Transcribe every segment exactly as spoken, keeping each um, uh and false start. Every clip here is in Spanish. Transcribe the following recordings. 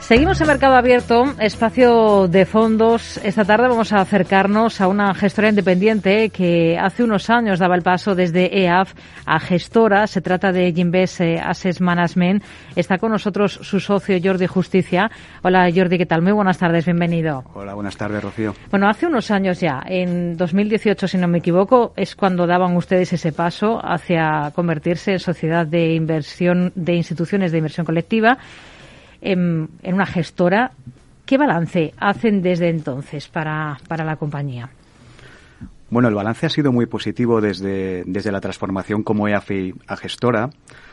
Seguimos en Mercado Abierto, espacio de fondos. Esta tarde vamos a acercarnos a una gestora independiente que hace unos años daba el paso desde E A F a gestora. Se trata de Ginvest Asset Management. Está con nosotros su socio Jordi Justicia. Hola Jordi, ¿qué tal? Muy buenas tardes, bienvenido. Hola, buenas tardes, Rocío. Bueno, hace unos años ya, en dos mil dieciocho, si no me equivoco, es cuando daban ustedes ese paso hacia convertirse en sociedad de inversión, de instituciones de inversión colectiva. En, en una gestora. ¿Qué balance hacen desde entonces para, para la compañía? Bueno, el balance ha sido muy positivo desde, desde la transformación como E A F a gestora.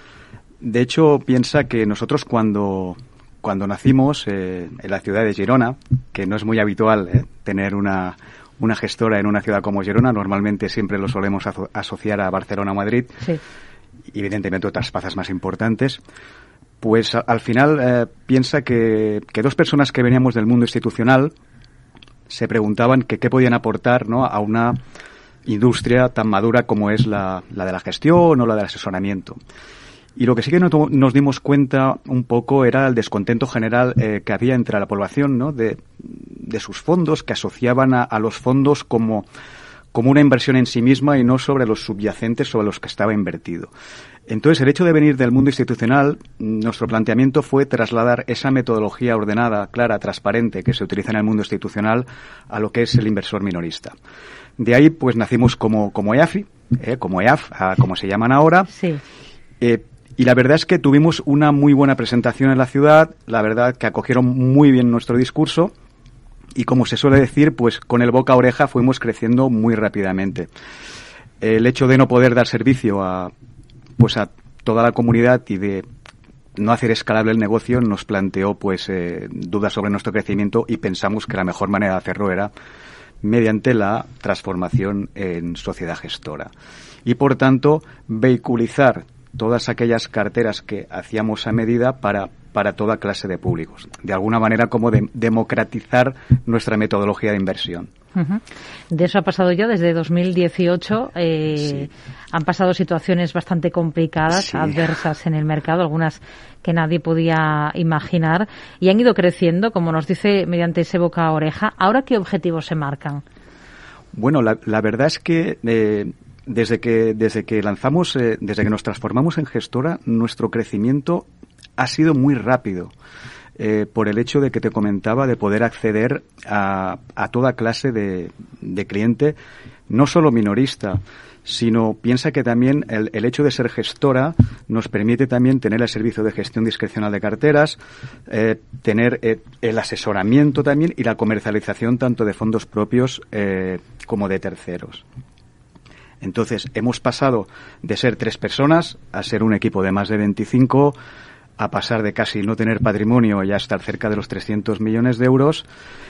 De hecho, piensa que nosotros cuando, cuando nacimos eh, en la ciudad de Girona, que no es muy habitual eh, tener una, una gestora en una ciudad como Girona, normalmente siempre lo solemos aso- asociar a Barcelona o Madrid, sí. Y evidentemente otras plazas más importantes. Pues a, al final eh, piensa que, que dos personas que veníamos del mundo institucional se preguntaban que qué podían aportar, ¿no?, a una industria tan madura como es la, la de la gestión o la del asesoramiento. Y lo que sí que no, nos dimos cuenta un poco era el descontento general eh, que había entre la población, ¿no?, de, de sus fondos, que asociaban a, a los fondos como, como una inversión en sí misma y no sobre los subyacentes sobre los que estaba invertido. Entonces, el hecho de venir del mundo institucional, nuestro planteamiento fue trasladar esa metodología ordenada, clara, transparente que se utiliza en el mundo institucional a lo que es el inversor minorista. De ahí, pues, nacimos como, como E A F I, eh, como E A F, a, como se llaman ahora. Sí. Eh, y la verdad es que tuvimos una muy buena presentación en la ciudad, la verdad que acogieron muy bien nuestro discurso y, como se suele decir, pues con el boca a oreja fuimos creciendo muy rápidamente. El hecho de no poder dar servicio a pues a toda la comunidad y de no hacer escalable el negocio nos planteó pues eh, dudas sobre nuestro crecimiento y pensamos que la mejor manera de hacerlo era mediante la transformación en sociedad gestora y por tanto vehiculizar todas aquellas carteras que hacíamos a medida para para toda clase de públicos, de alguna manera como de democratizar nuestra metodología de inversión. Uh-huh. De eso ha pasado ya desde dos mil dieciocho. Eh, sí. Han pasado situaciones bastante complicadas, sí. adversas en el mercado, algunas que nadie podía imaginar, y han ido creciendo, como nos dice, mediante ese boca a oreja. ¿Ahora qué objetivos se marcan? Bueno, la, la verdad es que eh, desde que desde que lanzamos, eh, desde que nos transformamos en gestora, nuestro crecimiento ha sido muy rápido. Eh, por el hecho de que te comentaba de poder acceder a, a toda clase de, de cliente, no solo minorista, sino piensa que también el, el hecho de ser gestora nos permite también tener el servicio de gestión discrecional de carteras, eh, tener eh, el asesoramiento también y la comercialización tanto de fondos propios eh, como de terceros. Entonces, hemos pasado de ser tres personas a ser un equipo de más de veinticinco, a pasar de casi no tener patrimonio y a estar cerca de los trescientos millones de euros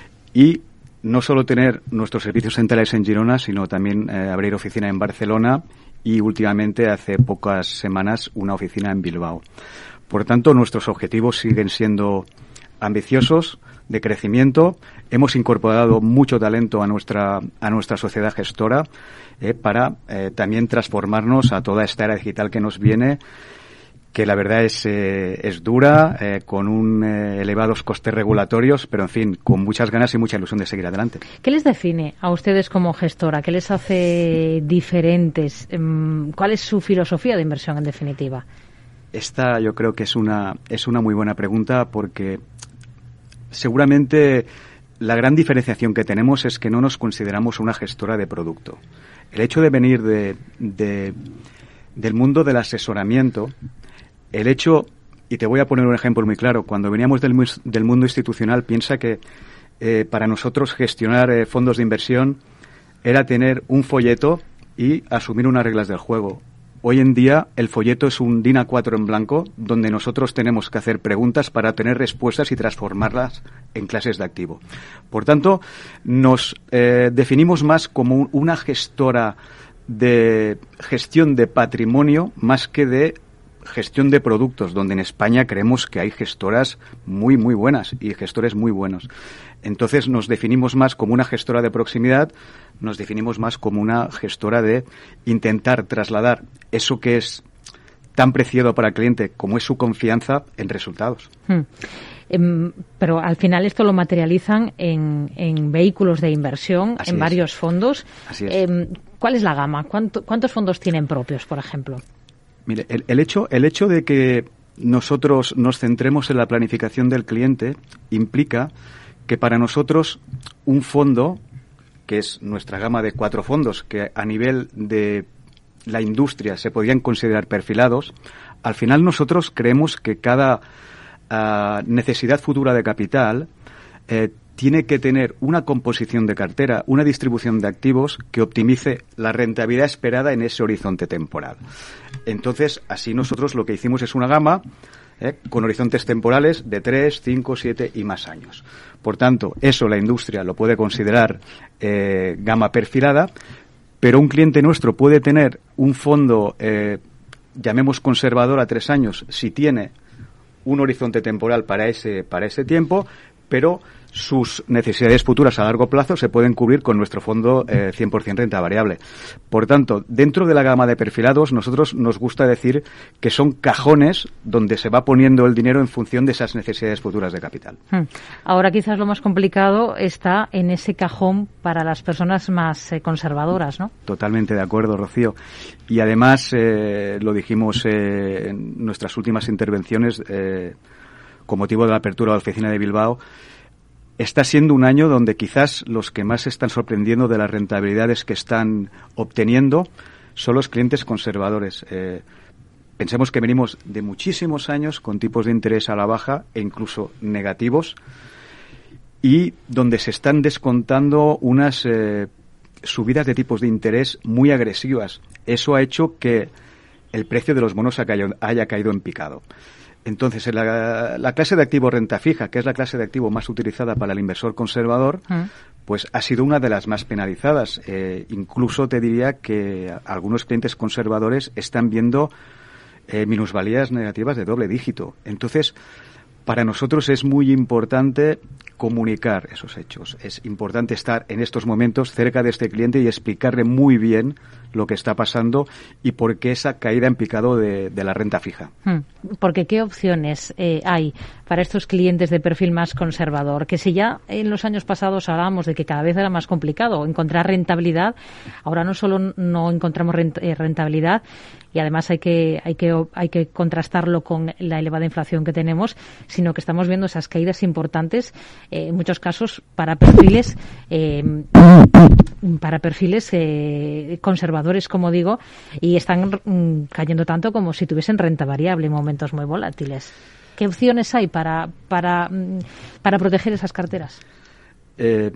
y no solo tener nuestros servicios centrales en Girona, sino también eh, abrir oficina en Barcelona y últimamente, hace pocas semanas, una oficina en Bilbao. Por tanto, nuestros objetivos siguen siendo ambiciosos, de crecimiento. Hemos incorporado mucho talento a nuestra a nuestra sociedad gestora eh, para eh, también transformarnos a toda esta era digital que nos viene, que la verdad es eh, es dura, eh, con un eh, elevados costes regulatorios, pero en fin, con muchas ganas y mucha ilusión de seguir adelante. ¿Qué les define a ustedes como gestora? ¿Qué les hace diferentes? ¿Cuál es su filosofía de inversión, en definitiva? Esta yo creo que es una es una muy buena pregunta, porque seguramente la gran diferenciación que tenemos es que no nos consideramos una gestora de producto. El hecho de venir de, de del mundo del asesoramiento, el hecho, y te voy a poner un ejemplo muy claro, cuando veníamos del, del mundo institucional, piensa que eh, para nosotros gestionar eh, fondos de inversión era tener un folleto y asumir unas reglas del juego. Hoy en día el folleto es un D I N A cuatro en blanco donde nosotros tenemos que hacer preguntas para tener respuestas y transformarlas en clases de activo. Por tanto, nos eh, definimos más como un, una gestora de gestión de patrimonio más que de gestión de productos, donde en España creemos que hay gestoras muy, muy buenas y gestores muy buenos. Entonces nos definimos más como una gestora de proximidad, nos definimos más como una gestora de intentar trasladar eso que es tan preciado para el cliente como es su confianza en resultados. Hmm. Eh, pero al final esto lo materializan en, en vehículos de inversión, Así en es. varios fondos. Así es. Eh, ¿Cuál es la gama? ¿Cuánto, ¿Cuántos fondos tienen propios, por ejemplo? Mire, el, el hecho, el hecho de que nosotros nos centremos en la planificación del cliente implica que para nosotros un fondo, que es nuestra gama de cuatro fondos, que a nivel de la industria se podrían considerar perfilados, al final nosotros creemos que cada uh, necesidad futura de capital eh, tiene que tener una composición de cartera, una distribución de activos que optimice la rentabilidad esperada en ese horizonte temporal. Entonces, así nosotros lo que hicimos es una gama eh, con horizontes temporales de tres, cinco, siete y más años. Por tanto, eso la industria lo puede considerar eh, gama perfilada, pero un cliente nuestro puede tener un fondo, eh, llamemos conservador a tres años, si tiene un horizonte temporal para ese, para ese tiempo, pero sus necesidades futuras a largo plazo se pueden cubrir con nuestro fondo eh, cien por ciento renta variable. Por tanto, dentro de la gama de perfilados, nosotros nos gusta decir que son cajones donde se va poniendo el dinero en función de esas necesidades futuras de capital. Hmm. Ahora quizás lo más complicado está en ese cajón para las personas más eh, conservadoras, ¿no? Totalmente de acuerdo, Rocío. Y además, eh, lo dijimos eh, en nuestras últimas intervenciones, eh, con motivo de la apertura de la oficina de Bilbao, está siendo un año donde quizás los que más se están sorprendiendo de las rentabilidades que están obteniendo son los clientes conservadores. Eh, pensemos que venimos de muchísimos años con tipos de interés a la baja e incluso negativos, y donde se están descontando unas eh, subidas de tipos de interés muy agresivas. Eso ha hecho que el precio de los bonos haya caído, haya caído en picado. Entonces, en la, la clase de activo renta fija, que es la clase de activo más utilizada para el inversor conservador, mm. pues ha sido una de las más penalizadas. Eh, incluso te diría que algunos clientes conservadores están viendo eh, minusvalías negativas de doble dígito. Entonces, para nosotros es muy importante comunicar esos hechos. Es importante estar en estos momentos cerca de este cliente y explicarle muy bien lo que está pasando y por qué esa caída en picado de, de la renta fija. Porque ¿qué opciones eh, hay para estos clientes de perfil más conservador? Que si ya en los años pasados hablábamos de que cada vez era más complicado encontrar rentabilidad, ahora no solo no encontramos rentabilidad, y además hay que hay que hay que contrastarlo con la elevada inflación que tenemos, sino que estamos viendo esas caídas importantes, eh, en muchos casos para perfiles eh, para perfiles eh, conservadores, como digo, y están mm, cayendo tanto como si tuviesen renta variable en momentos muy volátiles. ¿Qué opciones hay para para mm, para proteger esas carteras? Eh,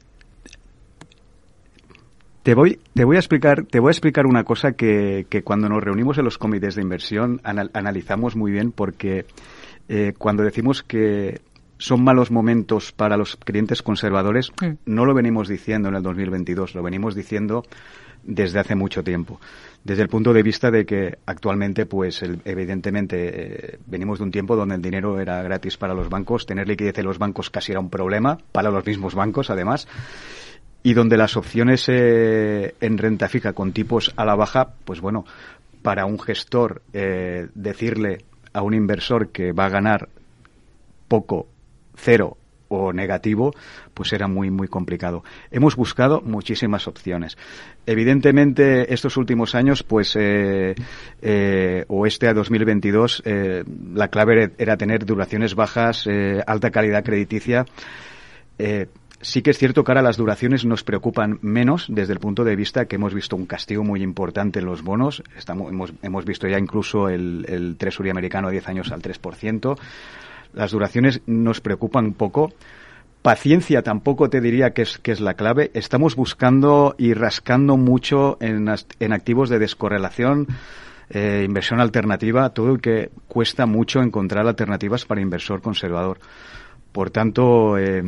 Te voy, te voy a explicar, te voy a explicar una cosa que, que cuando nos reunimos en los comités de inversión anal, analizamos muy bien, porque eh, cuando decimos que son malos momentos para los clientes conservadores, mm. no lo venimos diciendo en el dos mil veintidós, lo venimos diciendo desde hace mucho tiempo. Desde el punto de vista de que actualmente, pues, el, evidentemente, eh, venimos de un tiempo donde el dinero era gratis para los bancos, tener liquidez en los bancos casi era un problema, para los mismos bancos, además, y donde las opciones eh, en renta fija con tipos a la baja, pues bueno, para un gestor eh, decirle a un inversor que va a ganar poco, cero o negativo, pues era muy, muy complicado. Hemos buscado muchísimas opciones. Evidentemente, estos últimos años, pues, eh, eh, o este a dos mil veintidós, eh, la clave era tener duraciones bajas, eh, alta calidad crediticia. Eh, Sí que es cierto que ahora las duraciones nos preocupan menos desde el punto de vista que hemos visto un castigo muy importante en los bonos. Estamos, hemos, hemos visto ya incluso el, el Treasury americano a diez años al tres por ciento. Las duraciones nos preocupan un poco. Paciencia tampoco te diría que es, que es la clave. Estamos buscando y rascando mucho en, en activos de descorrelación, eh, inversión alternativa, todo el que cuesta mucho encontrar alternativas para inversor conservador. Por tanto, eh,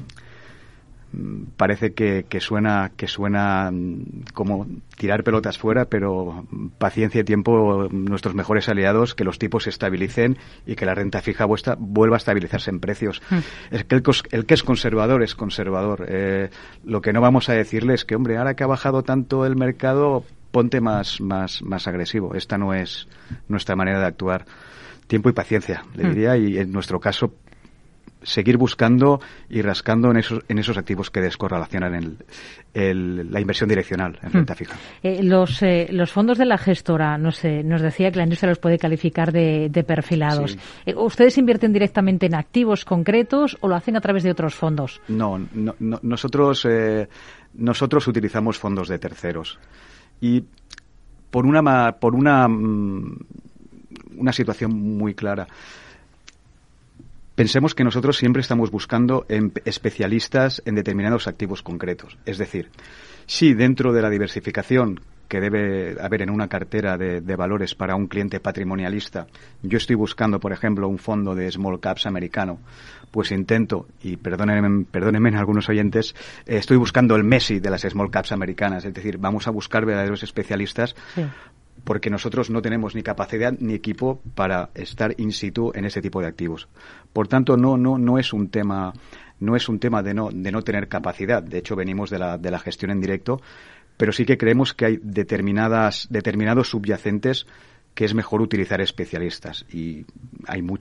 parece que, que suena que suena como tirar pelotas fuera, pero paciencia y tiempo, nuestros mejores aliados, que los tipos se estabilicen y que la renta fija vuestra vuelva a estabilizarse en precios. Mm. Es que el, el que es conservador es conservador. Eh, lo que no vamos a decirle es que, hombre, ahora que ha bajado tanto el mercado, ponte más, más, más agresivo. Esta no es nuestra manera de actuar. Tiempo y paciencia, le diría, y en nuestro caso, seguir buscando y rascando en esos en esos activos que descorrelacionan el, el, la inversión direccional en renta fija. Eh, los eh, los fondos de la gestora, no sé, nos decía que la industria los puede calificar de, de perfilados. Sí. Eh, ¿Ustedes invierten directamente en activos concretos o lo hacen a través de otros fondos? No, no, no nosotros eh, nosotros utilizamos fondos de terceros y por una por una una situación muy clara. Pensemos que nosotros siempre estamos buscando en especialistas en determinados activos concretos. Es decir, si dentro de la diversificación que debe haber en una cartera de, de valores para un cliente patrimonialista, yo estoy buscando, por ejemplo, un fondo de small caps americano, pues intento, y perdónenme, perdónenme algunos oyentes, eh, estoy buscando el Messi de las small caps americanas. Es decir, vamos a buscar verdaderos especialistas. Sí. Porque nosotros no tenemos ni capacidad ni equipo para estar in situ en ese tipo de activos. Por tanto, no no no es un tema no es un tema de no de no tener capacidad. De hecho, venimos de la de la gestión en directo, pero sí que creemos que hay determinadas determinados subyacentes que es mejor utilizar especialistas y hay muchos